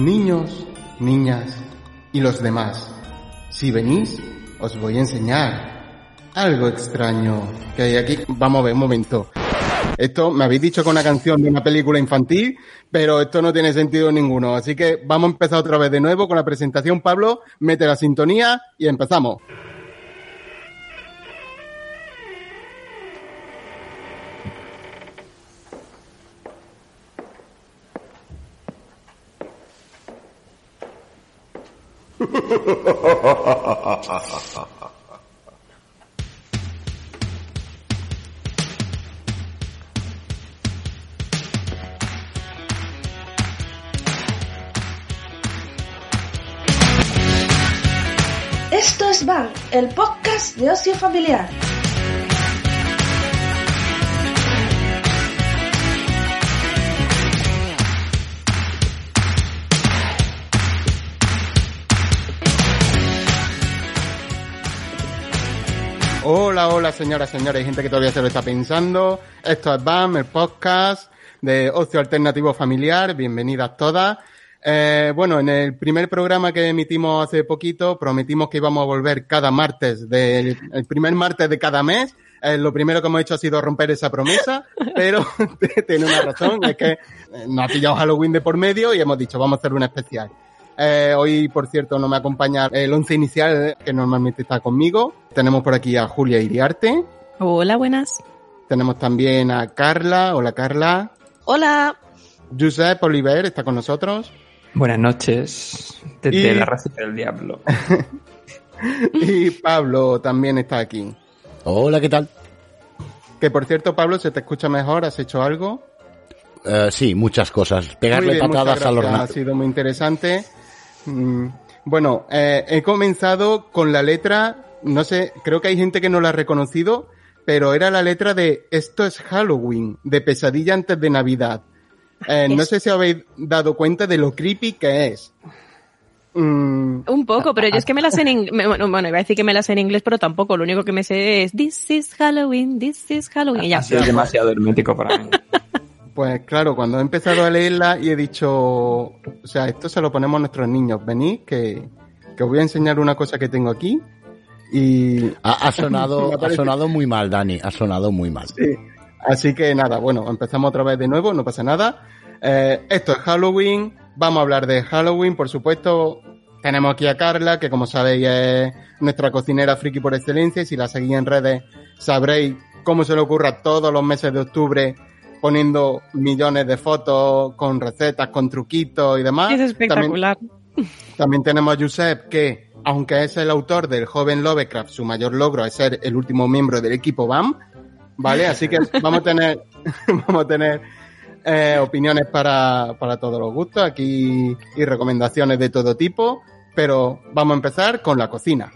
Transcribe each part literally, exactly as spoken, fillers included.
Niños, niñas y los demás, si venís, os voy a enseñar algo extraño que hay aquí. Vamos a ver, un momento. Esto me habéis dicho con una canción de una película infantil, pero esto no tiene sentido ninguno. Así que vamos a empezar otra vez de nuevo con la presentación. Pablo, mete la sintonía y empezamos. Esto es Bang, el podcast de ocio familiar. Hola, hola, señoras, señores, hay gente que todavía se lo está pensando. Esto es B A M, el podcast de Ocio Alternativo Familiar. Bienvenidas todas. Eh, bueno, en el primer programa que emitimos hace poquito, prometimos que íbamos a volver cada martes, del, el primer martes de cada mes. Eh, lo primero que hemos hecho ha sido romper esa promesa, pero tiene una razón, es que nos ha pillado Halloween de por medio y hemos dicho, vamos a hacer un especial. Eh, hoy, por cierto, no me acompaña el once inicial que normalmente está conmigo. Tenemos por aquí a Julia Iriarte. Hola, buenas. Tenemos también a Carla. Hola, Carla. Hola. Josep Oliver está con nosotros. Buenas noches, desde y... la receta del diablo. Y Pablo también está aquí. Hola, ¿qué tal? Que por cierto, Pablo, ¿se te escucha mejor? ¿Has hecho algo? Uh, sí, muchas cosas. Pegarle bien, patadas al hornado. Ha sido muy interesante. Mm, bueno, eh, he comenzado con la letra, no sé, creo que hay gente que no la ha reconocido, pero era la letra de Esto es Halloween, de Pesadilla antes de Navidad. Eh, no sé si habéis dado cuenta de lo creepy que es. Mm. Un poco, pero yo es que me la sé en inglés. Bueno, bueno, iba a decir que me la sé en inglés, pero tampoco. Lo único que me sé es This is Halloween, this is Halloween. Y ya. Ha sido demasiado hermético para mí. Pues claro, cuando he empezado a leerla y he dicho, o sea, esto se lo ponemos a nuestros niños. Venid, que, que os voy a enseñar una cosa que tengo aquí. Y ha, ha sonado, ha sonado muy mal, Dani. Ha sonado muy mal. Sí. Así que nada, bueno, empezamos otra vez de nuevo, no pasa nada. Eh, esto es Halloween, vamos a hablar de Halloween, por supuesto. Tenemos aquí a Carla, que como sabéis es nuestra cocinera friki por excelencia, y si la seguís en redes sabréis cómo se le ocurra todos los meses de octubre poniendo millones de fotos con recetas, con truquitos y demás. Es espectacular. También, también tenemos a Josep, que aunque es el autor del joven Lovecraft, su mayor logro es ser el último miembro del equipo B A M. Vale, así que vamos a tener, vamos a tener eh, opiniones para, para todos los gustos aquí y recomendaciones de todo tipo, pero vamos a empezar con la cocina.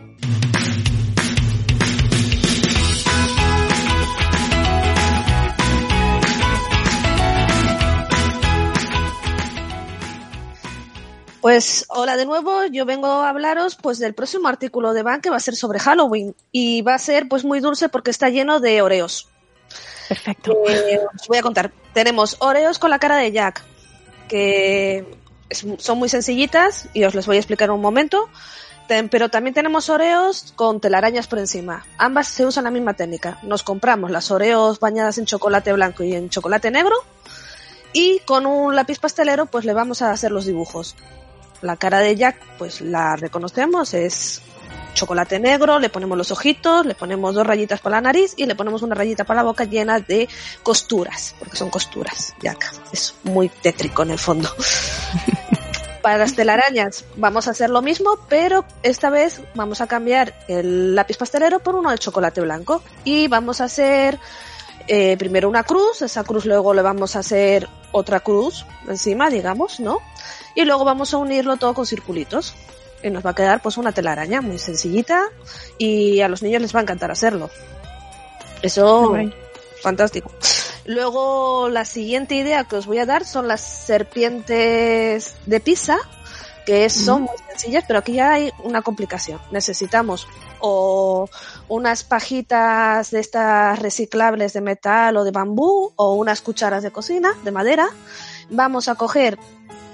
Pues hola de nuevo, yo vengo a hablaros pues del próximo artículo de B A M que va a ser sobre Halloween y va a ser pues muy dulce porque está lleno de Oreos. Perfecto. Eh, os voy a contar. Tenemos Oreos con la cara de Jack, que es, son muy sencillitas y os les voy a explicar en un momento. Ten, pero también tenemos Oreos con telarañas por encima. Ambas se usan la misma técnica. Nos compramos las Oreos bañadas en chocolate blanco y en chocolate negro y con un lápiz pastelero pues le vamos a hacer los dibujos. La cara de Jack pues la reconocemos, es chocolate negro, le ponemos los ojitos, le ponemos dos rayitas para la nariz y le ponemos una rayita para la boca llena de costuras, porque son costuras, Jack. Es muy tétrico en el fondo. Para las telarañas vamos a hacer lo mismo, pero esta vez vamos a cambiar el lápiz pastelero por uno de chocolate blanco y vamos a hacer eh, primero una cruz, esa cruz luego le vamos a hacer otra cruz encima, digamos, ¿no? Y luego vamos a unirlo todo con circulitos. Y nos va a quedar pues una telaraña muy sencillita y a los niños les va a encantar hacerlo. Eso, okay. Fantástico. Luego la siguiente idea que os voy a dar son las serpientes de Pisa, que son mm. muy sencillas, pero aquí ya hay una complicación. Necesitamos o unas pajitas de estas reciclables de metal o de bambú o unas cucharas de cocina de madera. Vamos a coger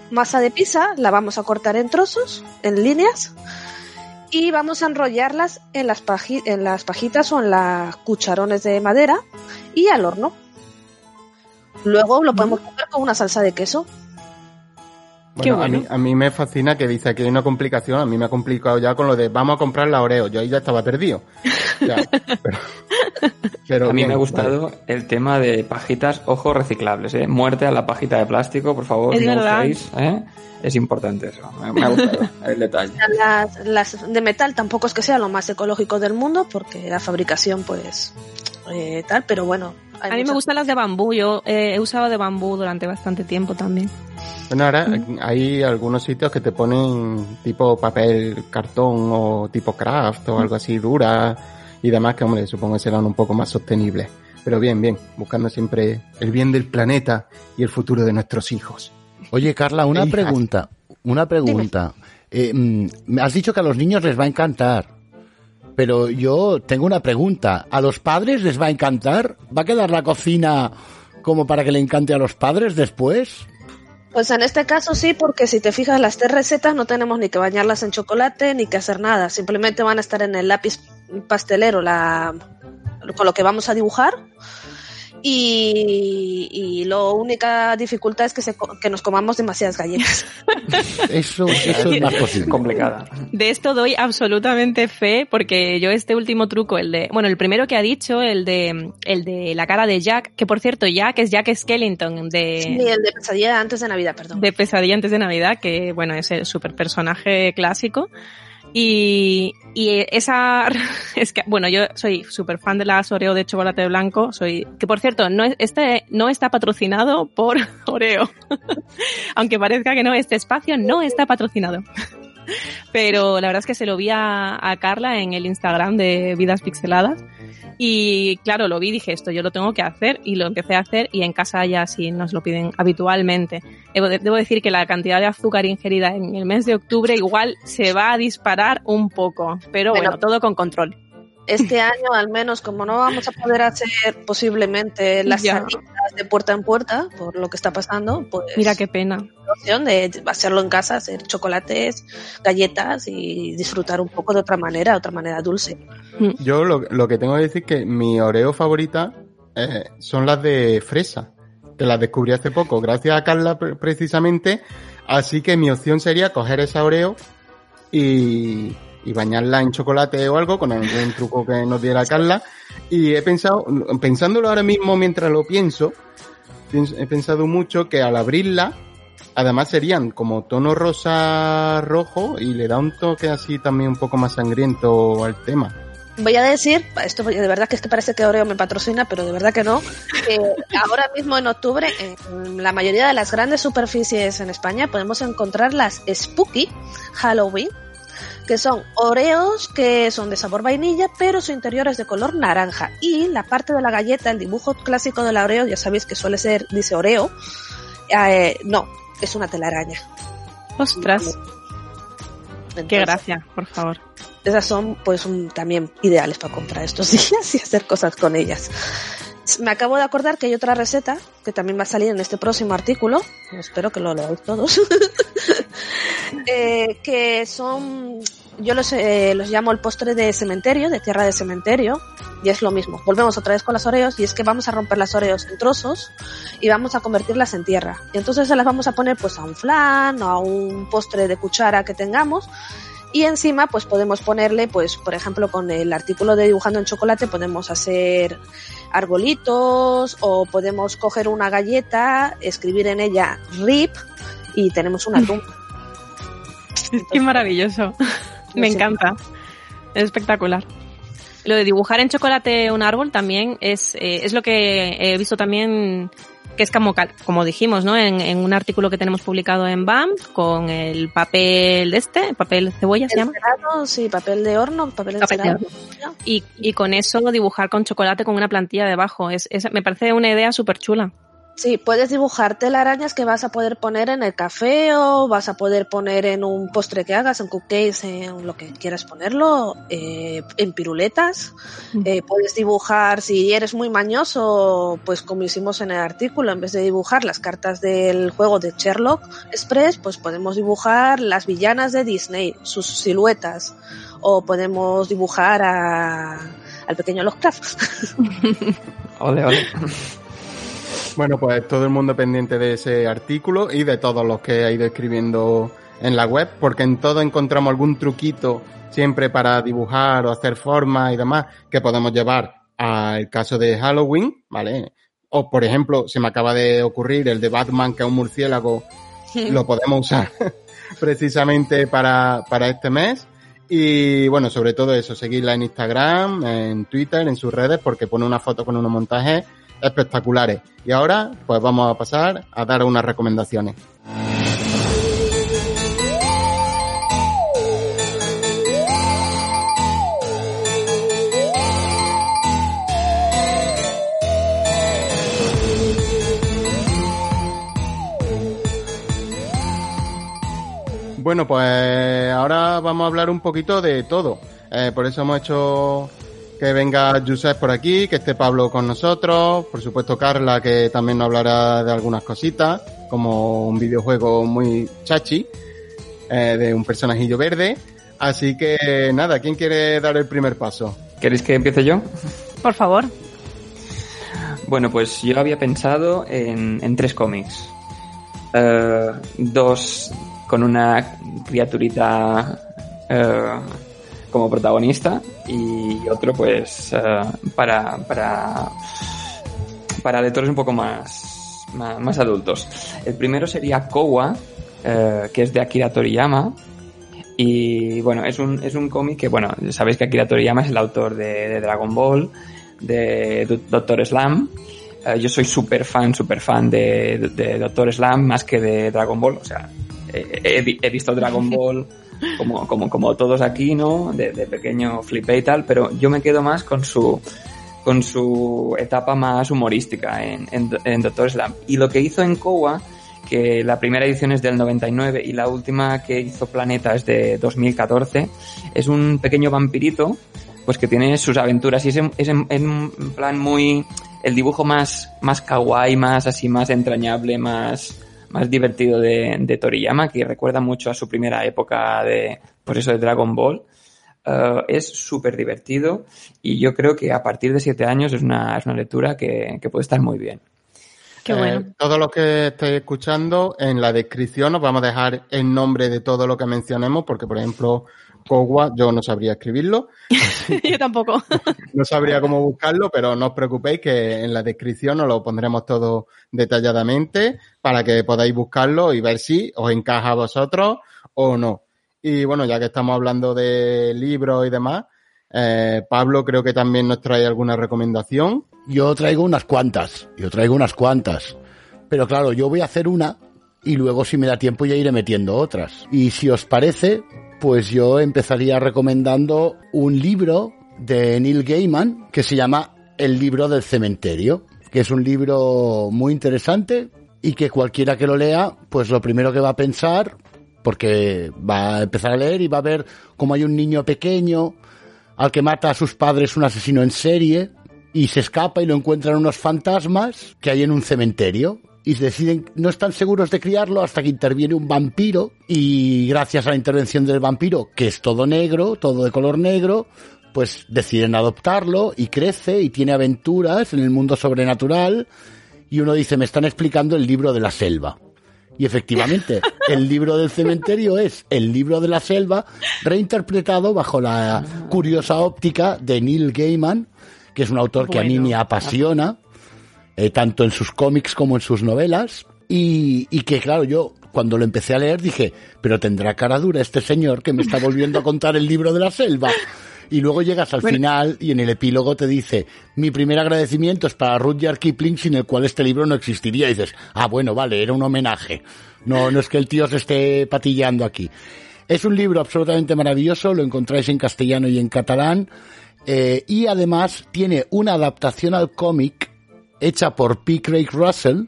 masa de pizza, la vamos a cortar en trozos, en líneas, y vamos a enrollarlas en las, paji- en las pajitas o en las cucharones de madera y al horno. Luego lo podemos comer con una salsa de queso. Bueno, Qué a, bueno. mí, a mí me fascina que dice que hay una complicación. A mí me ha complicado ya con lo de vamos a comprar la Oreo. Yo ahí ya estaba perdido. Ya, pero, pero A mí bien, me ha gustado vale. el tema de pajitas, ojo, reciclables, ¿eh? Muerte a la pajita de plástico, por favor, Es no verdad. uséis, ¿eh? Es importante eso. Me, me ha gustado el detalle. Las, las de metal tampoco es que sea lo más ecológico del mundo, porque la fabricación, pues, eh, tal, pero bueno. hay A mí me muchas- gustan las de bambú. Yo eh, he usado de bambú durante bastante tiempo también. Bueno, ahora hay algunos sitios que te ponen tipo papel, cartón o tipo craft o algo así dura y demás que, hombre, supongo que serán un poco más sostenibles. Pero bien, bien, buscando siempre el bien del planeta y el futuro de nuestros hijos. Oye, Carla, una Hijas. pregunta. Una pregunta. Eh, mm, me has dicho que a los niños les va a encantar. Pero yo tengo una pregunta. ¿A los padres les va a encantar? ¿Va a quedar la cocina como para que le encante a los padres después? Pues en este caso sí, porque si te fijas, las tres recetas no tenemos ni que bañarlas en chocolate ni que hacer nada. Simplemente van a estar en el lápiz pastelero la, con lo que vamos a dibujar. Y, y la única dificultad es que, se, co- que nos comamos demasiadas galletas. Eso, eso es más posible. Complicada. De esto doy absolutamente fe, porque yo este último truco, el de, bueno, el primero que ha dicho, el de, el de la cara de Jack, que por cierto, Jack es Jack Skellington de, Sí, el de pesadilla antes de Navidad, perdón. de Pesadilla antes de Navidad, que bueno, es el super personaje clásico. Y, y esa, es que, bueno, yo soy súper fan de las Oreo de chocolate blanco, soy, que por cierto, no es, este no está patrocinado por Oreo. Aunque parezca que no, este espacio no está patrocinado. Pero la verdad es que se lo vi a, a Carla en el Instagram de Vidas Pixeladas. Y claro, lo vi y dije, esto yo lo tengo que hacer, y lo empecé a hacer, y en casa ya sí nos lo piden habitualmente. Debo, debo decir que la cantidad de azúcar ingerida en el mes de octubre igual se va a disparar un poco, pero bueno, Bueno. todo con control. Este año, al menos, como no vamos a poder hacer posiblemente las Ya. salidas de puerta en puerta, por lo que está pasando, pues Mira qué pena. la opción de hacerlo en casa, hacer chocolates, galletas y disfrutar un poco de otra manera, otra manera dulce. Yo lo, lo que tengo que decir que mi Oreo favorita eh, son las de fresa, que las descubrí hace poco, gracias a Carla pre- precisamente, así que mi opción sería coger esa Oreo y, y bañarla en chocolate o algo, con algún truco que nos diera Carla, y he pensado, pensándolo ahora mismo mientras lo pienso, pienso- he pensado mucho que al abrirla, además serían como tono rosa rojo y le da un toque así también un poco más sangriento al tema. Voy a decir, esto de verdad que es que parece que Oreo me patrocina, pero de verdad que no, que ahora mismo en octubre en la mayoría de las grandes superficies en España podemos encontrar las Spooky Halloween, que son Oreos que son de sabor vainilla, pero su interior es de color naranja, y la parte de la galleta, el dibujo clásico de la Oreo, ya sabéis que suele ser, dice Oreo, eh, no, es una telaraña. Ostras, qué Entonces, gracia, por favor. esas son pues un- también ideales para comprar estos días y hacer cosas con ellas. Me acabo de acordar que hay otra receta que también va a salir en este próximo artículo, espero que lo leáis todos, eh, que son, yo los, eh, los llamo el postre de cementerio, de tierra de cementerio, y es lo mismo. Volvemos otra vez con las Oreos, y es que vamos a romper las Oreos en trozos y vamos a convertirlas en tierra. Y entonces se las vamos a poner pues a un flan o a un postre de cuchara que tengamos. Y encima pues podemos ponerle, pues por ejemplo con el artículo de dibujando en chocolate podemos hacer arbolitos, o podemos coger una galleta, escribir en ella R I P y tenemos una tumba. Qué maravilloso. Me sé. encanta. Es espectacular. Lo de dibujar en chocolate un árbol también es, eh, es lo que he visto también, que es como, cal- como dijimos, ¿no? En, en un artículo que tenemos publicado en B A M, con el papel de este, papel cebolla se llama. Encerado, sí, papel de horno, papel Papel de encerado. Y, y con eso dibujar con chocolate con una plantilla debajo. Es, es, me parece una idea súper chula. Sí, puedes dibujar telarañas que vas a poder poner en el café o vas a poder poner en un postre que hagas, en cupcakes, en lo que quieras ponerlo, eh, en piruletas. Eh, puedes dibujar, si eres muy mañoso, pues como hicimos en el artículo, en vez de dibujar las cartas del juego de Sherlock Express, pues podemos dibujar las villanas de Disney, sus siluetas, o podemos dibujar a, al pequeño Lovecraft. Ole, ole. Bueno, pues todo el mundo pendiente de ese artículo y de todos los que ha ido escribiendo en la web, porque en todo encontramos algún truquito siempre para dibujar o hacer formas y demás que podemos llevar al caso de Halloween, ¿vale? O, por ejemplo, se me acaba de ocurrir el de Batman, que es un murciélago, lo podemos usar precisamente para, para este mes. Y bueno, sobre todo eso, seguirla en Instagram, en Twitter, en sus redes, porque pone una foto con unos montajes espectaculares. Y ahora, pues vamos a pasar a dar unas recomendaciones. Bueno, pues ahora vamos a hablar un poquito de todo. Eh, por eso hemos hecho que venga Josep por aquí, que esté Pablo con nosotros, por supuesto Carla, que también nos hablará de algunas cositas, como un videojuego muy chachi, eh, de un personajillo verde. Así que nada, ¿quién quiere dar el primer paso? ¿Queréis que empiece yo? Por favor. Bueno, pues yo había pensado en, en tres cómics. Uh, dos con una criaturita uh, como protagonista y otro pues uh, para para para lectores un poco más, más más adultos. El primero sería Kowa, uh, que es de Akira Toriyama, y bueno, es un es un cómic que, bueno, sabéis que Akira Toriyama es el autor de, de Dragon Ball, de Doctor Slump. Uh, yo soy súper fan, súper fan de, de, de Doctor Slump más que de Dragon Ball, o sea, he, he, he visto Dragon Ball como, como, como todos aquí, ¿no? De, de pequeño flipé y tal, pero yo me quedo más con su, con su etapa más humorística en, en, en Doctor Slump. Y lo que hizo en Kowa, que la primera edición es del noventa y nueve y la última que hizo Planeta es de dos mil catorce, es un pequeño vampirito, pues que tiene sus aventuras y es en, es en, en plan muy, el dibujo más, más kawaii, más así, más entrañable, más, más divertido de, de Toriyama, que recuerda mucho a su primera época de, pues eso, de Dragon Ball. Uh, es súper divertido y yo creo que a partir de siete años es una, es una lectura que, que puede estar muy bien. Qué bueno. Eh, todos los que estéis escuchando, en la descripción os vamos a dejar el nombre de todo lo que mencionemos, porque, por ejemplo, Kowa, yo no sabría escribirlo. Yo tampoco. No sabría cómo buscarlo, pero no os preocupéis que en la descripción os lo pondremos todo detalladamente para que podáis buscarlo y ver si os encaja a vosotros o no. Y bueno, ya que estamos hablando de libros y demás, eh, Pablo creo que también nos trae alguna recomendación. Yo traigo unas cuantas, yo traigo unas cuantas. Pero claro, yo voy a hacer una y luego si me da tiempo ya iré metiendo otras. Y si os parece, pues yo empezaría recomendando un libro de Neil Gaiman que se llama El libro del cementerio, que es un libro muy interesante y que cualquiera que lo lea, pues lo primero que va a pensar, porque va a empezar a leer y va a ver cómo hay un niño pequeño al que mata a sus padres un asesino en serie y se escapa y lo encuentran unos fantasmas que hay en un cementerio. Y deciden, no están seguros de criarlo hasta que interviene un vampiro y gracias a la intervención del vampiro, que es todo negro, todo de color negro, pues deciden adoptarlo y crece y tiene aventuras en el mundo sobrenatural y uno dice, me están explicando el libro de la selva. Y efectivamente, el libro del cementerio es el libro de la selva reinterpretado bajo la curiosa óptica de Neil Gaiman, que es un autor bueno, que a mí me apasiona. Eh, tanto en sus cómics como en sus novelas, y, y que claro, yo cuando lo empecé a leer dije, pero tendrá cara dura este señor que me está volviendo a contar el libro de la selva. Y luego llegas al bueno. final y en el epílogo te dice, mi primer agradecimiento es para Rudyard Kipling, sin el cual este libro no existiría. Y dices, ah, bueno, vale, era un homenaje. No, no es que el tío se esté patilleando aquí. Es un libro absolutamente maravilloso, lo encontráis en castellano y en catalán, eh, y además tiene una adaptación al cómic hecha por P. Craig Russell,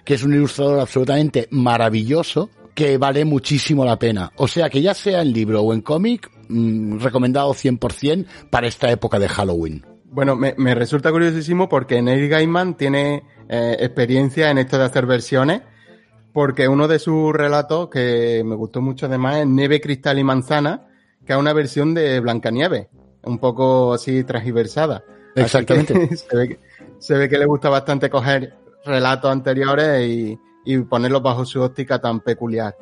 que es un ilustrador absolutamente maravilloso, que vale muchísimo la pena. O sea que ya sea en libro o en cómic, mmm, recomendado cien por ciento para esta época de Halloween. Bueno, me, me resulta curiosísimo porque Neil Gaiman tiene eh, experiencia en esto de hacer versiones, porque uno de sus relatos que me gustó mucho además es Nieve, Cristal y Manzana, que es una versión de Blancanieves, un poco así transversada. Exactamente. Se ve, que, se ve que le gusta bastante coger relatos anteriores y, y ponerlos bajo su óptica tan peculiar.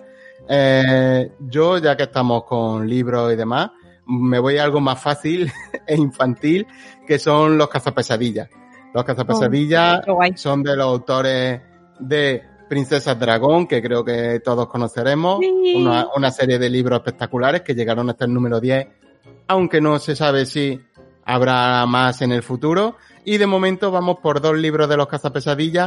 Eh, yo, ya que estamos con libros y demás, me voy a algo más fácil e infantil, que son los cazapesadillas. Los cazapesadillas oh, son de los autores de Princesas Dragón, que creo que todos conoceremos, sí. una, una serie de libros espectaculares que llegaron hasta el número diez, aunque no se sabe si habrá más en el futuro, y de momento vamos por dos libros de los cazapesadillas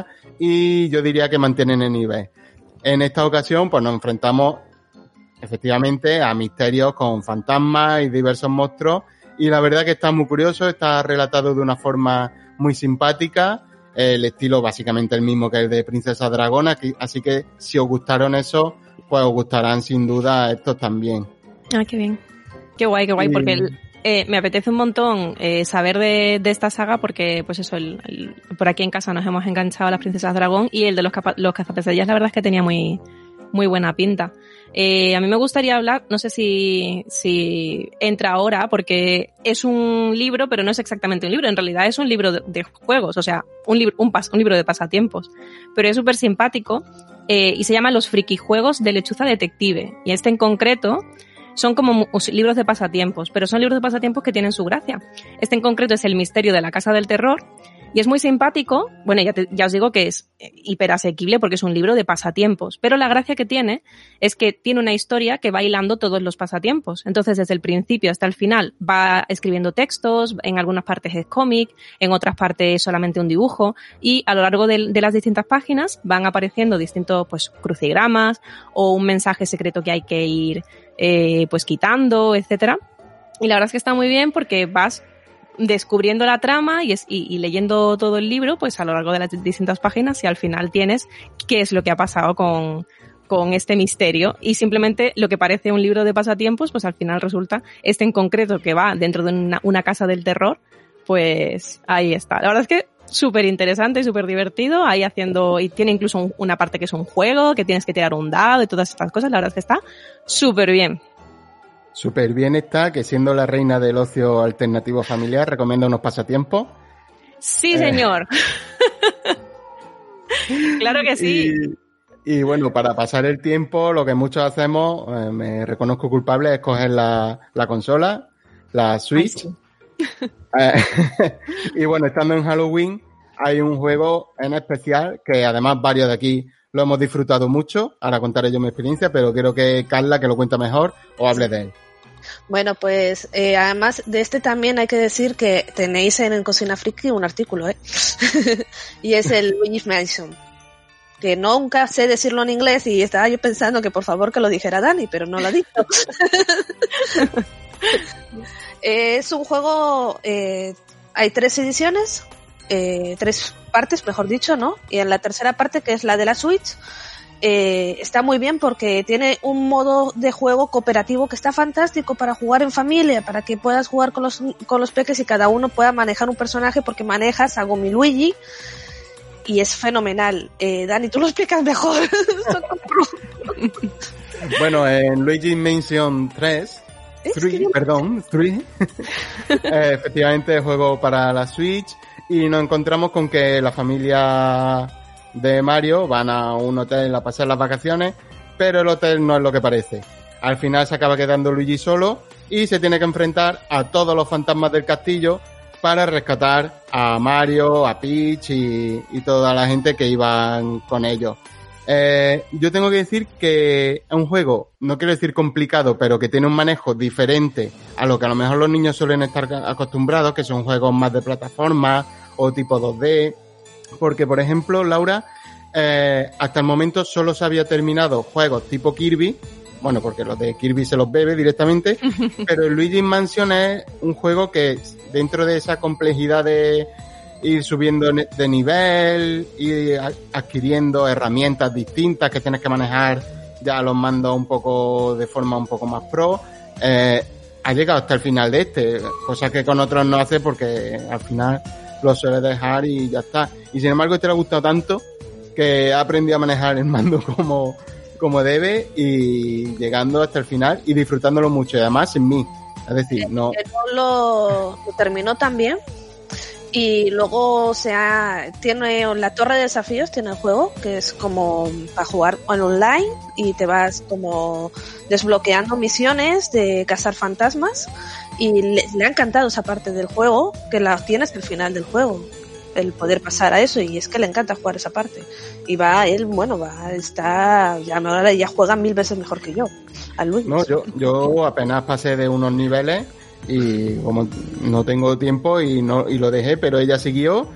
y yo diría que mantienen el nivel. En esta ocasión pues nos enfrentamos efectivamente a misterios con fantasmas y diversos monstruos, y la verdad que está muy curioso, está relatado de una forma muy simpática, el estilo básicamente el mismo que el de Princesa Dragona, así que si os gustaron esos, pues os gustarán sin duda estos también. Ah, qué bien. Qué guay, qué guay, y... porque el, eh, me apetece un montón eh, saber de, de esta saga, porque pues eso, el, el, por aquí en casa nos hemos enganchado a las Princesas Dragón, y el de los, capa- los cazapesadillas la verdad es que tenía muy, muy buena pinta. Eh, a mí me gustaría hablar, no sé si, si entra ahora, porque es un libro, pero no es exactamente un libro, en realidad es un libro de, de juegos, o sea, un libro, un, pas, un libro de pasatiempos, pero es súper simpático, eh, y se llama Los frikijuegos de Lechuza Detective, y este en concreto son como libros de pasatiempos, pero son libros de pasatiempos que tienen su gracia. Este en concreto es El misterio de la Casa del Terror, y es muy simpático. Bueno, ya, te, ya os digo que es hiper asequible porque es un libro de pasatiempos, pero la gracia que tiene es que tiene una historia que va hilando todos los pasatiempos. Entonces, desde el principio hasta el final va escribiendo textos, en algunas partes es cómic, en otras partes solamente un dibujo, y a lo largo de, de las distintas páginas van apareciendo distintos pues crucigramas o un mensaje secreto que hay que ir eh, pues quitando, etcétera. Y la verdad es que está muy bien porque vas descubriendo la trama y, es, y, y leyendo todo el libro pues a lo largo de las distintas páginas, y al final tienes qué es lo que ha pasado con, con este misterio, y simplemente lo que parece un libro de pasatiempos pues al final resulta este en concreto que va dentro de una, una casa del terror. Pues ahí está, la verdad es que súper interesante y súper divertido, ahí haciendo, y tiene incluso un, una parte que es un juego, que tienes que tirar un dado y todas estas cosas. La verdad es que está súper bien. Súper bien está, que siendo la reina del ocio alternativo familiar, recomienda unos pasatiempos. Sí, señor. Eh. Claro que sí. Y, y bueno, para pasar el tiempo, lo que muchos hacemos, eh, me reconozco culpable, es coger la, la consola, la Switch. Ay, sí. eh, y bueno, estando en Halloween, hay un juego en especial, que además varios de aquí lo hemos disfrutado mucho. Ahora contaré yo mi experiencia, pero quiero que Carla, que lo cuenta mejor, os hable de él. Bueno, pues eh, además de este también hay que decir que tenéis en, en Cocina Friki un artículo, ¿eh? Y es el Luigi's Mansion, que nunca sé decirlo en inglés y estaba yo pensando que por favor que lo dijera Dani, pero no lo ha dicho. Es un juego, eh, hay tres ediciones, eh, tres partes, mejor dicho, ¿no? Y en la tercera parte, que es la de la Switch, Eh, está muy bien porque tiene un modo de juego cooperativo que está fantástico para jugar en familia, para que puedas jugar con los, con los peques y cada uno pueda manejar un personaje, porque manejas a Gomi Luigi y es fenomenal. Eh, Dani, tú lo explicas mejor. Bueno, en Luigi's Mansion tres, tres perdón, tres, eh, efectivamente juego para la Switch, y nos encontramos con que la familia de Mario van a un hotel a pasar las vacaciones, pero el hotel no es lo que parece. Al final se acaba quedando Luigi solo y se tiene que enfrentar a todos los fantasmas del castillo para rescatar a Mario, a Peach y, y toda la gente que iban con ellos. Eh, yo tengo que decir que es un juego, no quiero decir complicado, pero que tiene un manejo diferente a lo que a lo mejor los niños suelen estar acostumbrados, que son juegos más de plataforma o tipo dos D. Porque, por ejemplo, Laura, eh, hasta el momento solo se había terminado juegos tipo Kirby, bueno, porque los de Kirby se los bebe directamente, pero el Luigi's Mansion es un juego que dentro de esa complejidad de, ir subiendo de nivel, ir adquiriendo herramientas distintas que tienes que manejar ya los mandos un poco de forma un poco más pro. Eh, ha llegado hasta el final de este, cosa que con otros no hace porque al final lo suele dejar y ya está. Y sin embargo este le ha gustado tanto que ha aprendido a manejar el mando como, como debe y llegando hasta el final y disfrutándolo mucho y además sin mí. Es decir, no... Lo, lo terminó también y luego se ha, tiene la torre de desafíos, tiene el juego que es como para jugar en online y te vas como desbloqueando misiones de cazar fantasmas y le, le ha encantado esa parte del juego que la tienes al final del juego, el poder pasar a eso, y es que le encanta jugar esa parte y va él, bueno, va, está ya, ahora ya juega mil veces mejor que yo a Luis. No, yo, yo apenas pasé de unos niveles y como no tengo tiempo y no y lo dejé, pero ella siguió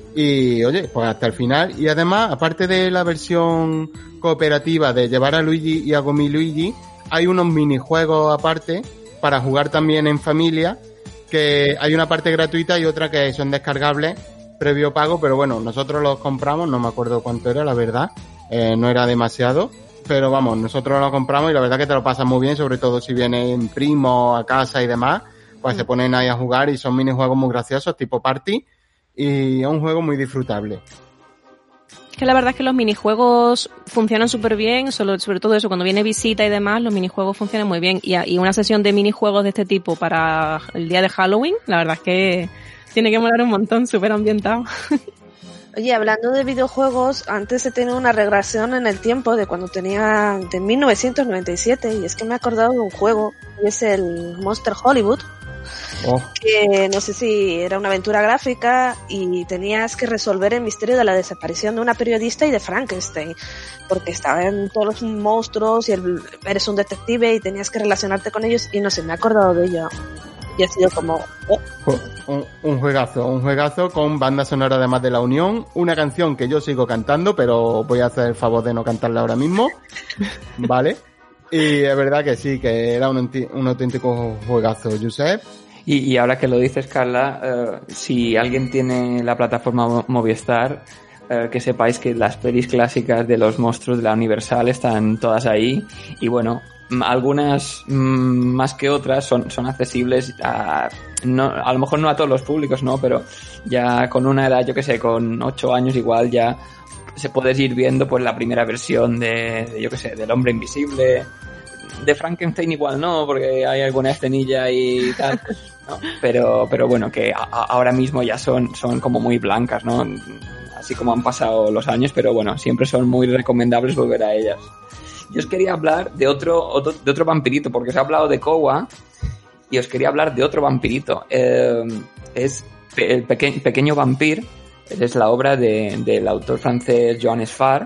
y oye, pues hasta el final. Y además, aparte de la versión cooperativa de llevar a Luigi y a Gomi Luigi, hay unos minijuegos aparte para jugar también en familia, que hay una parte gratuita y otra que son descargables previo pago, pero bueno, nosotros los compramos, no me acuerdo cuánto era, la verdad, eh, no era demasiado. Pero vamos, nosotros lo compramos y la verdad que te lo pasas muy bien, sobre todo si vienen primos a casa y demás, pues mm. se ponen ahí a jugar y son minijuegos muy graciosos, tipo party, y es un juego muy disfrutable. Es que la verdad es que los minijuegos funcionan súper bien, solo, sobre todo eso, cuando viene visita y demás, los minijuegos funcionan muy bien. Y, y una sesión de minijuegos de este tipo para el día de Halloween, la verdad es que tiene que molar un montón, súper ambientado. Oye, hablando de videojuegos, antes he tenido una regresión en el tiempo de cuando tenía, de mil novecientos noventa y siete, y es que me he acordado de un juego, y es el Monster Hollywood, oh. que no sé si era una aventura gráfica y tenías que resolver el misterio de la desaparición de una periodista y de Frankenstein, porque estaban todos los monstruos y el, eres un detective y tenías que relacionarte con ellos, y no sé, me he acordado de ello. Y ha sido como... Oh. Un, un juegazo, un juegazo con banda sonora además de La Unión, una canción que yo sigo cantando, pero voy a hacer el favor de no cantarla ahora mismo, ¿vale? Y es verdad que sí, que era un, un auténtico juegazo, Josep. Y, y ahora que lo dices, Carla, uh, si alguien tiene la plataforma Movistar, uh, que sepáis que las pelis clásicas de los monstruos de la Universal están todas ahí, y bueno... algunas mmm, más que otras son, son accesibles a, no, a lo mejor no a todos los públicos, ¿no? Pero ya con una edad, yo que sé, con ocho años igual ya se puedes ir viendo pues la primera versión de, de yo que sé, del Hombre Invisible, de Frankenstein igual no, porque hay alguna escenilla y tal, ¿no? Pero, pero bueno, que a, a, ahora mismo ya son, son como muy blancas, ¿no? Así como han pasado los años, pero bueno, siempre son muy recomendables volver a ellas. Yo os quería hablar de otro, otro de otro vampirito, porque os he hablado de Kowa y os quería hablar de otro vampirito. Eh, es el peque, pequeño vampir, es la obra de, del autor francés Joan Sfar,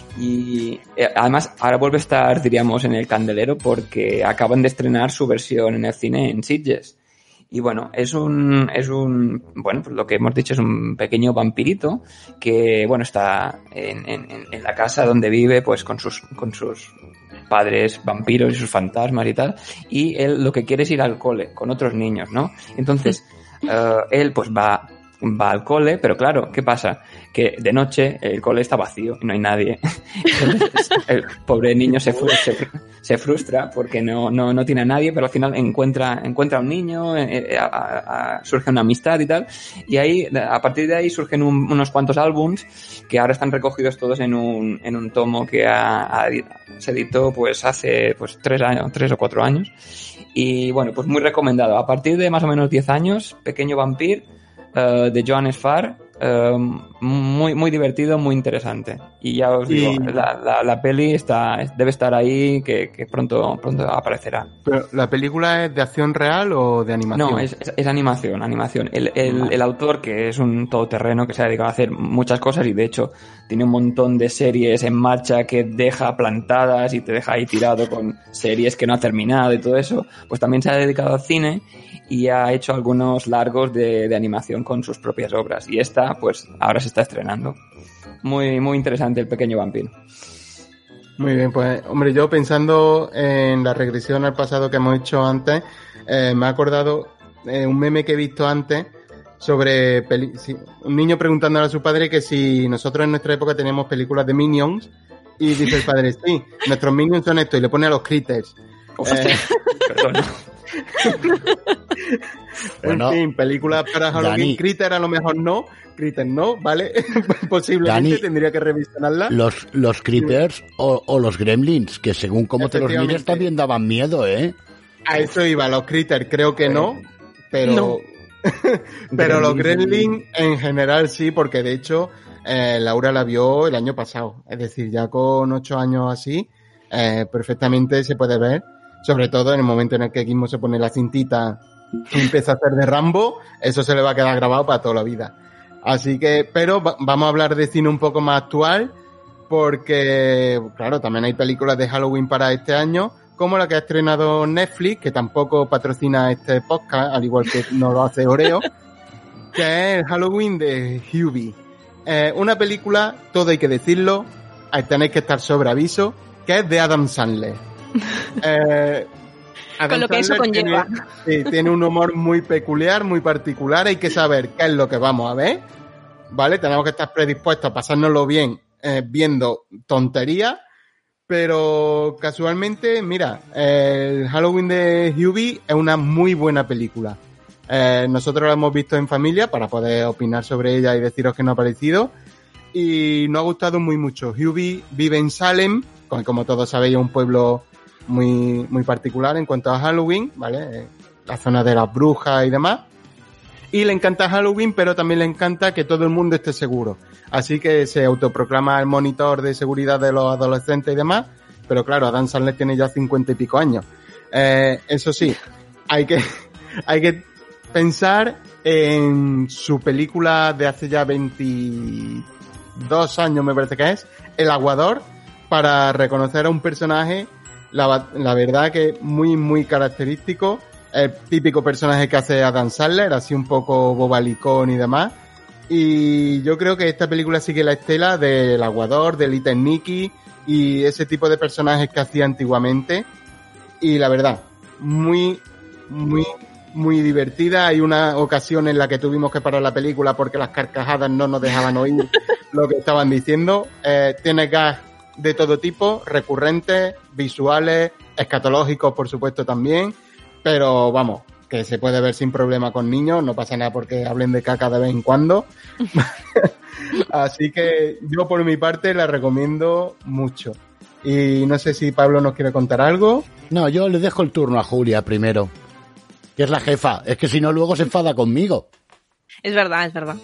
y eh, además ahora vuelve a estar, diríamos, en el candelero porque acaban de estrenar su versión en el cine en Sitges. Y bueno, es un, es un, bueno, pues lo que hemos dicho es un pequeño vampirito que, bueno, está en, en, en la casa donde vive, pues con sus, con sus padres vampiros y sus fantasmas y tal. Y él lo que quiere es ir al cole con otros niños, ¿no? Entonces, uh, él pues va, va al cole, pero claro, ¿qué pasa? Que de noche el cole está vacío y no hay nadie. Entonces, el pobre niño se frustra, se, se frustra porque no, no, no tiene a nadie, pero al final encuentra, encuentra a un niño, eh, a, a, a, surge una amistad y tal. Y ahí, a partir de ahí surgen un, unos cuantos álbums que ahora están recogidos todos en un, en un tomo que ha, ha, se editó pues hace pues tres años, tres o cuatro años. Y bueno, pues muy recomendado. A partir de más o menos diez años, Pequeño Vampir, uh, de Joan Sfar. Uh, muy muy divertido, muy interesante. Y ya os digo, y... la, la, la peli está debe estar ahí, que, que pronto pronto aparecerá. ¿Pero la película es de acción real o de animación? No, es, es, es animación, animación. El, el, vale. el autor, que es un todoterreno que se ha dedicado a hacer muchas cosas y de hecho tiene un montón de series en marcha que deja plantadas y te deja ahí tirado con series que no ha terminado y todo eso, pues también se ha dedicado al cine y ha hecho algunos largos de, de animación con sus propias obras. Y esta, pues, ahora se está estrenando. Muy, muy interesante El Pequeño Vampiro. Muy bien, pues, hombre, yo pensando en la regresión al pasado que hemos hecho antes, eh, me he acordado eh, un meme que he visto antes sobre peli- si, un niño preguntándole a su padre que si nosotros en nuestra época teníamos películas de Minions, y dice el padre, sí, nuestros Minions son estos, y le pone a los Critters. Eh, Perdón. Bueno, en fin, películas para Halloween. Dani, Critter a lo mejor no, Critter no, ¿vale? Posiblemente Dani, tendría que revisionarla. Los, los creepers o, o los gremlins, que según cómo te los mires Efectivamente. también daban miedo, ¿eh? A eso iba, los Critters creo que no, pero No. pero los Gremlins. Gremlins en general sí, porque de hecho eh, Laura la vio el año pasado, es decir, ya con ocho años así, eh, perfectamente se puede ver, sobre todo en el momento en el que Gizmo se pone la cintita y empieza a hacer de Rambo, eso se le va a quedar grabado para toda la vida. Así que, pero va- vamos a hablar de cine un poco más actual, porque, claro, también hay películas de Halloween para este año, como la que ha estrenado Netflix, que tampoco patrocina este podcast, al igual que no lo hace Oreo, que es el Halloween de Hubie. Eh, una película, todo hay que decirlo, ahí tenéis que estar sobre aviso, que es de Adam Sandler. Eh, Adam Con lo que eso Sandler conlleva. Tiene, sí, tiene un humor muy peculiar, muy particular, hay que saber qué es lo que vamos a ver, ¿vale? Tenemos que estar predispuestos a pasárnoslo bien eh, viendo tonterías, pero casualmente, mira, el Halloween de Hubie es una muy buena película. Eh, nosotros la hemos visto en familia para poder opinar sobre ella y deciros que nos ha parecido. Y nos ha gustado muy mucho. Hubie vive en Salem, como, como todos sabéis, es un pueblo muy, muy particular en cuanto a Halloween, ¿vale? Eh, La zona de las brujas y demás. Y le encanta Halloween, pero también le encanta que todo el mundo esté seguro. Así que se autoproclama el monitor de seguridad de los adolescentes y demás. Pero claro, Adam Sandler tiene ya cincuenta y pico años. Eh, eso sí, hay que, hay que pensar en su película de hace ya veintidós años, me parece que es, El Aguador, para reconocer a un personaje, la, la verdad que muy, muy característico. El típico personaje que hace Adam Sandler, así un poco bobalicón y demás. Y yo creo que esta película sigue la estela del Aguador, de Little Nicky y ese tipo de personajes que hacía antiguamente. Y la verdad, muy, muy, muy divertida. Hay una ocasión en la que tuvimos que parar la película porque las carcajadas no nos dejaban oír lo que estaban diciendo. Eh, tiene gags de todo tipo, recurrentes, visuales, escatológicos, por supuesto, también. Pero vamos, que se puede ver sin problema con niños, no pasa nada porque hablen de caca de vez en cuando. Así que yo por mi parte la recomiendo mucho. Y no sé si Pablo nos quiere contar algo. No, yo le dejo el turno a Julia primero, que es la jefa. Es que si no, luego se enfada conmigo. Es verdad, es verdad.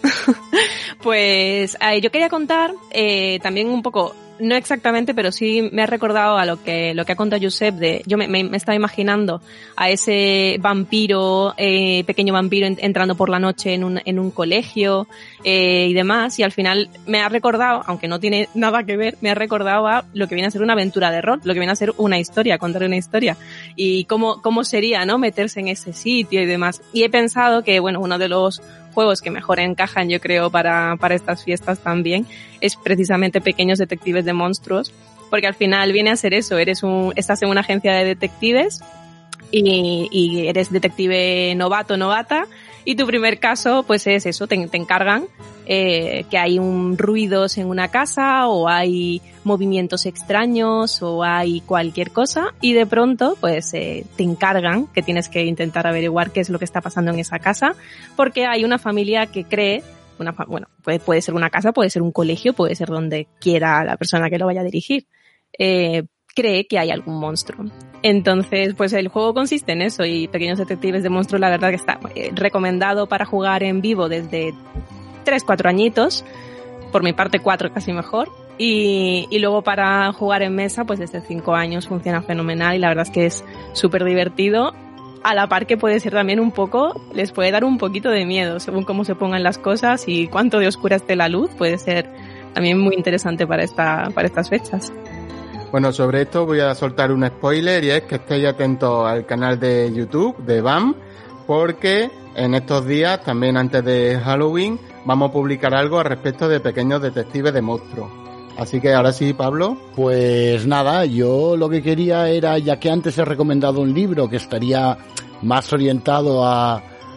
Pues eh, yo quería contar eh, también un poco, no exactamente, pero sí me ha recordado a lo que lo que ha contado Josep de, yo me, me, me estaba imaginando a ese vampiro, eh, pequeño vampiro en, entrando por la noche en un, en un colegio eh, y demás, y al final me ha recordado, aunque no tiene nada que ver, me ha recordado a lo que viene a ser una aventura de rol, lo que viene a ser una historia, contar una historia, y cómo, cómo sería, ¿no?, meterse en ese sitio y demás. Y he pensado que, bueno, uno de los juegos que mejor encajan, yo creo, para, para estas fiestas también, es precisamente Pequeños Detectives de Monstruos, porque al final viene a ser eso, eres un, estás en una agencia de detectives y, y eres detective novato, novata, y tu primer caso, pues es eso, te, te encargan eh, que hay un ruidos en una casa, o hay movimientos extraños, o hay cualquier cosa, y de pronto, pues eh, te encargan que tienes que intentar averiguar qué es lo que está pasando en esa casa, porque hay una familia que cree, una, bueno, puede, puede ser una casa, puede ser un colegio, puede ser donde quiera la persona que lo vaya a dirigir, eh, cree que hay algún monstruo. Entonces, pues el juego consiste en eso, y Pequeños Detectives de Monstruos, la verdad que está eh, recomendado para jugar en vivo desde tres, cuatro añitos, por mi parte cuatro casi mejor, y, y luego para jugar en mesa, pues desde cinco años funciona fenomenal, y la verdad es que es súper divertido, a la par que puede ser también un poco, les puede dar un poquito de miedo, según cómo se pongan las cosas y cuánto de oscura esté la luz, puede ser también muy interesante para esta, para estas fechas. Bueno, sobre esto voy a soltar un spoiler, y es que estéis atentos al canal de YouTube de B A M, porque en estos días, también antes de Halloween, vamos a publicar algo al respecto de Pequeños Detectives de Monstruos. Así que ahora sí, Pablo. Pues nada, yo lo que quería era, ya que antes he recomendado un libro que estaría más orientado a,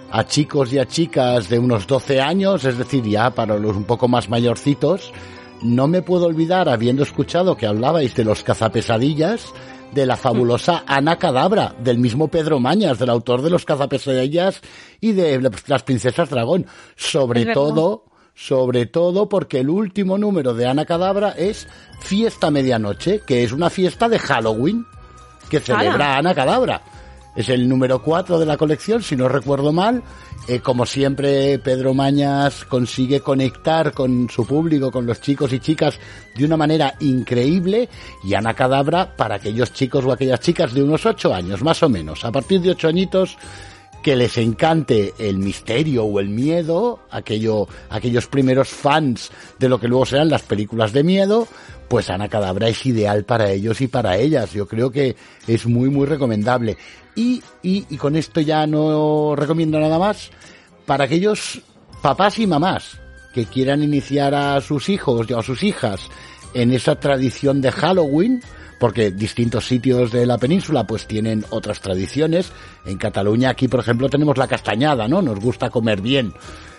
a chicos y a chicas de unos doce años, es decir, ya para los un poco más mayorcitos. No me puedo olvidar, habiendo escuchado que hablabais de los cazapesadillas, de la fabulosa Ana Cadabra, del mismo Pedro Mañas, del autor de los cazapesadillas y de las princesas dragón. Sobre todo, sobre todo porque el último número de Ana Cadabra es Fiesta Medianoche, que es una fiesta de Halloween que celebra Ana Cadabra. Es el número cuatro de la colección, si no recuerdo mal. Eh, como siempre, Pedro Mañas consigue conectar con su público, con los chicos y chicas, de una manera increíble. Y Ana Cadabra, para aquellos chicos o aquellas chicas de unos ocho años, más o menos, a partir de ocho añitos, que les encante el misterio o el miedo, aquello, aquellos primeros fans de lo que luego serán las películas de miedo, pues Ana Cadabra es ideal para ellos y para ellas. Yo creo que es muy, muy recomendable. Y, y, y con esto ya no recomiendo nada más. Para aquellos papás y mamás que quieran iniciar a sus hijos o a sus hijas en esa tradición de Halloween, porque distintos sitios de la península pues tienen otras tradiciones. En Cataluña, aquí por ejemplo, tenemos la castañada, ¿no? Nos gusta comer bien.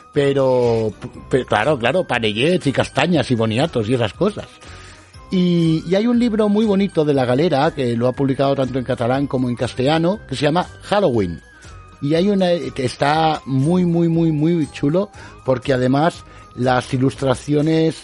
Pero, pero claro, claro, panellets y castañas y boniatos y esas cosas. Y, y hay un libro muy bonito de La Galera, que lo ha publicado tanto en catalán como en castellano, que se llama Halloween. Y hay una que está muy, muy, muy, muy chulo, porque además las ilustraciones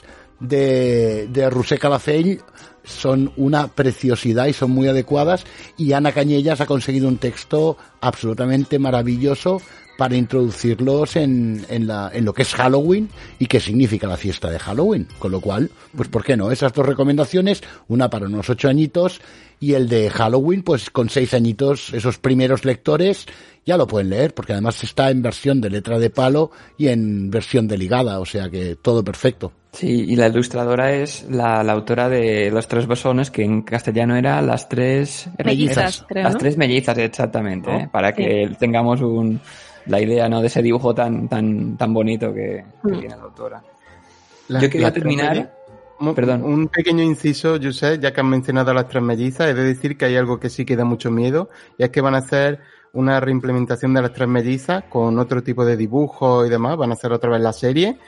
de, de Roser Calafell son una preciosidad y son muy adecuadas, y Ana Cañellas ha conseguido un texto absolutamente maravilloso para introducirlos en, en, la, en lo que es Halloween y qué significa la fiesta de Halloween. Con lo cual, pues ¿por qué no? Esas dos recomendaciones, una para unos ocho añitos y el de Halloween, pues con seis añitos, esos primeros lectores ya lo pueden leer, porque además está en versión de letra de palo y en versión de ligada, o sea que todo perfecto. Sí, y la ilustradora es la, la autora de Los Tres Besones, que en castellano era Las Tres... Mellizas, creo, Las ¿no? Tres Mellizas, exactamente, ¿No? ¿eh? Para Sí. que tengamos un... la idea, ¿no?, de ese dibujo tan tan tan bonito que, que Mm. tiene la autora. La- Yo quería las tres terminar... mellizas- Un- Perdón. Un pequeño inciso, Josep, ya que han mencionado a las tres mellizas, he de decir que hay algo que sí que da mucho miedo, y es que van a hacer una reimplementación de las tres mellizas con otro tipo de dibujo y demás, van a hacer otra vez la serie,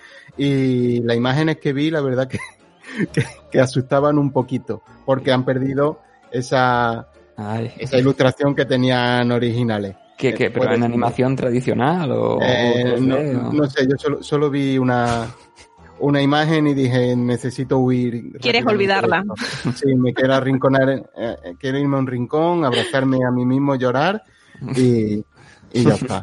y las imágenes que vi, la verdad que, que, que asustaban un poquito, porque han perdido esa, Ay, esa ilustración que tenían originales. ¿qué, qué, ¿Pero Puede en ser. animación tradicional o...? Eh, o no, dos D, o- no sé, yo solo, solo vi una, una imagen y dije, necesito huir. Quieres rápidamente olvidarla. de esto. Sí, me quiero arrinconar, eh, eh, quiero irme a un rincón, abrazarme a mí mismo, llorar y, y ya está.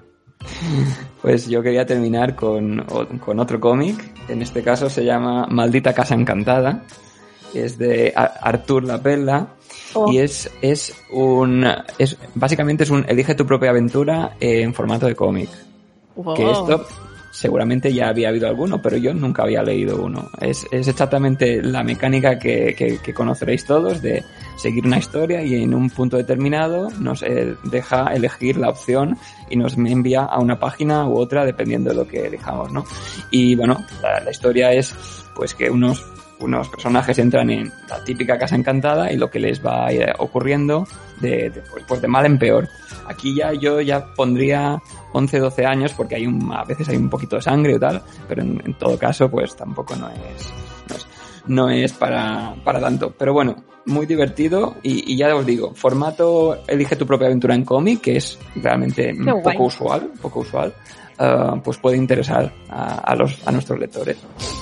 Pues yo quería terminar con, o- con otro cómic. En este caso se llama Maldita Casa Encantada. Es de Ar- Artur Lapella. Oh. Y es, es un... es básicamente es un elige tu propia aventura en formato de cómic. Wow. Que esto seguramente ya había habido alguno, pero yo nunca había leído uno. Es, es exactamente la mecánica que, que, que conoceréis todos de seguir una historia y en un punto determinado nos eh, deja elegir la opción y nos envía a una página u otra dependiendo de lo que elijamos, ¿no? Y bueno, la, la historia es pues que unos unos personajes entran en la típica casa encantada y lo que les va a ir ocurriendo de, de, pues, pues de mal en peor. Aquí ya yo ya pondría once, doce años porque hay un, a veces hay un poquito de sangre o tal, pero en, en todo caso pues tampoco no es, no es, no es para, para tanto. Pero bueno, muy divertido y, y ya os digo, formato elige tu propia aventura en cómic, que es realmente Qué poco guay. usual, poco usual, uh, pues puede interesar a, a los, a nuestros lectores.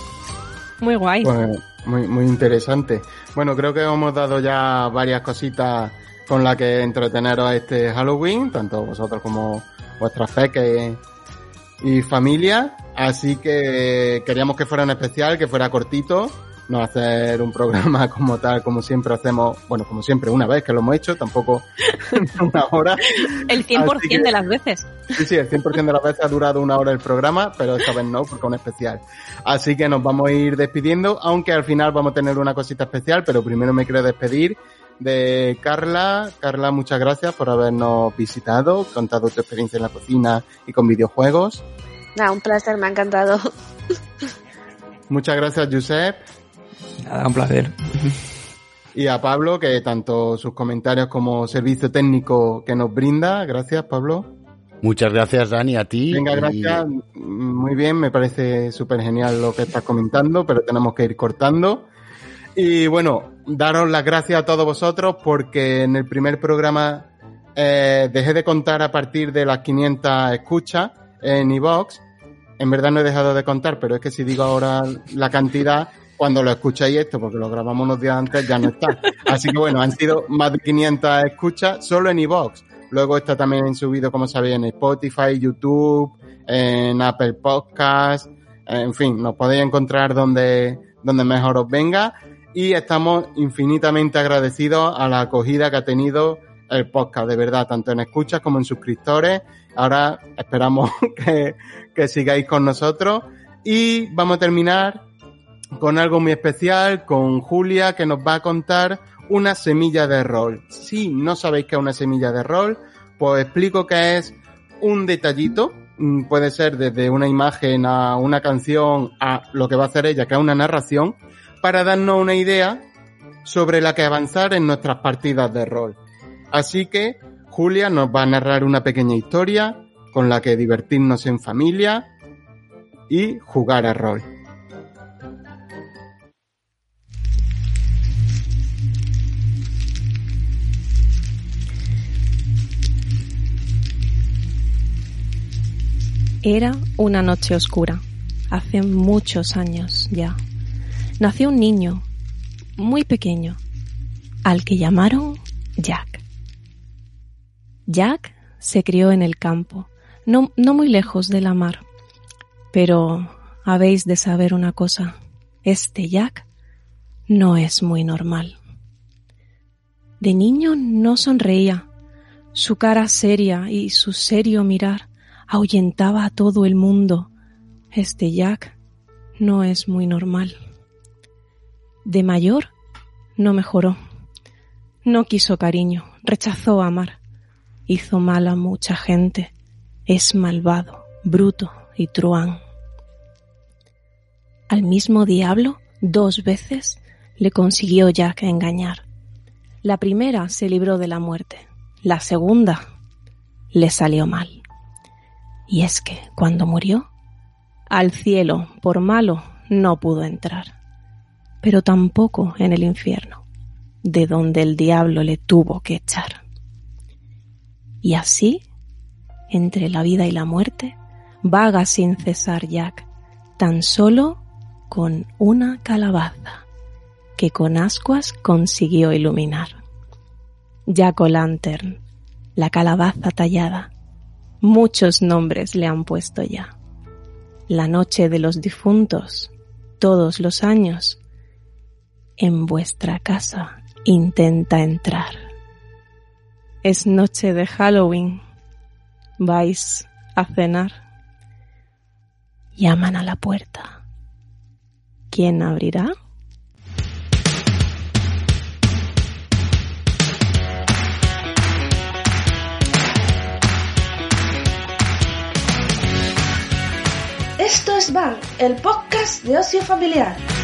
Muy guay. Pues muy, muy interesante. Bueno, creo que hemos dado ya varias cositas con las que entreteneros a este Halloween, tanto vosotros como vuestras peques y familia. Así que queríamos que fuera un especial, que fuera cortito, no hacer un programa como tal, como siempre hacemos, bueno, como siempre, una vez que lo hemos hecho, tampoco una hora. El cien por ciento Así que- de las veces. Sí, sí, el cien por ciento de las veces ha durado una hora el programa, pero esta vez no, porque es un especial. Así que nos vamos a ir despidiendo, aunque al final vamos a tener una cosita especial, pero primero me quiero despedir de Carla. Carla, muchas gracias por habernos visitado, contado tu experiencia en la cocina y con videojuegos. Nada, un placer, me ha encantado. Muchas gracias, Josep. Nada, un placer. Y a Pablo, que tanto sus comentarios como servicio técnico que nos brinda. Gracias, Pablo. Muchas gracias, Dani, a ti. Venga, gracias. Y... Muy bien, me parece súper genial lo que estás comentando, pero tenemos que ir cortando. Y bueno, daros las gracias a todos vosotros porque en el primer programa eh, dejé de contar a partir de las quinientas escuchas en iVoox. En verdad no he dejado de contar, pero es que si digo ahora la cantidad, cuando lo escucháis esto, porque lo grabamos unos días antes, ya no está. Así que bueno, han sido más de quinientas escuchas solo en iVoox. Luego está también subido, como sabéis, en Spotify, YouTube, en Apple Podcasts, en fin, nos podéis encontrar donde, donde mejor os venga. Y estamos infinitamente agradecidos a la acogida que ha tenido el podcast, de verdad, tanto en escuchas como en suscriptores. Ahora esperamos que, que sigáis con nosotros. Y vamos a terminar con algo muy especial, con Julia, que nos va a contar una semilla de rol. Si no sabéis qué es una semilla de rol, pues explico que es un detallito. Puede ser desde una imagen a una canción a lo que va a hacer ella, que es una narración, para darnos una idea sobre la que avanzar en nuestras partidas de rol. Así que Julia nos va a narrar una pequeña historia con la que divertirnos en familia y jugar a rol. Era una noche oscura, hace muchos años ya. Nació un niño, muy pequeño, al que llamaron Jack. Jack se crió en el campo, no, no muy lejos de la mar. Pero habéis de saber una cosa, este Jack no es muy normal. De niño no sonreía, su cara seria y su serio mirar ahuyentaba a todo el mundo. Este Jack no es muy normal. De mayor, no mejoró. No quiso cariño, rechazó amar. Hizo mal a mucha gente. Es malvado, bruto y truán. Al mismo diablo, dos veces, le consiguió Jack engañar. La primera se libró de la muerte. La segunda le salió mal. Y es que, cuando murió, al cielo, por malo, no pudo entrar. Pero tampoco en el infierno, de donde el diablo le tuvo que echar. Y así, entre la vida y la muerte, vaga sin cesar Jack, tan solo con una calabaza, que con ascuas consiguió iluminar. Jack-o'-lantern, la calabaza tallada, muchos nombres le han puesto ya. La noche de los difuntos, todos los años, en vuestra casa intenta entrar. Es noche de Halloween, vais a cenar. Llaman a la puerta. ¿Quién abrirá? Esto es Van, el podcast de ocio familiar.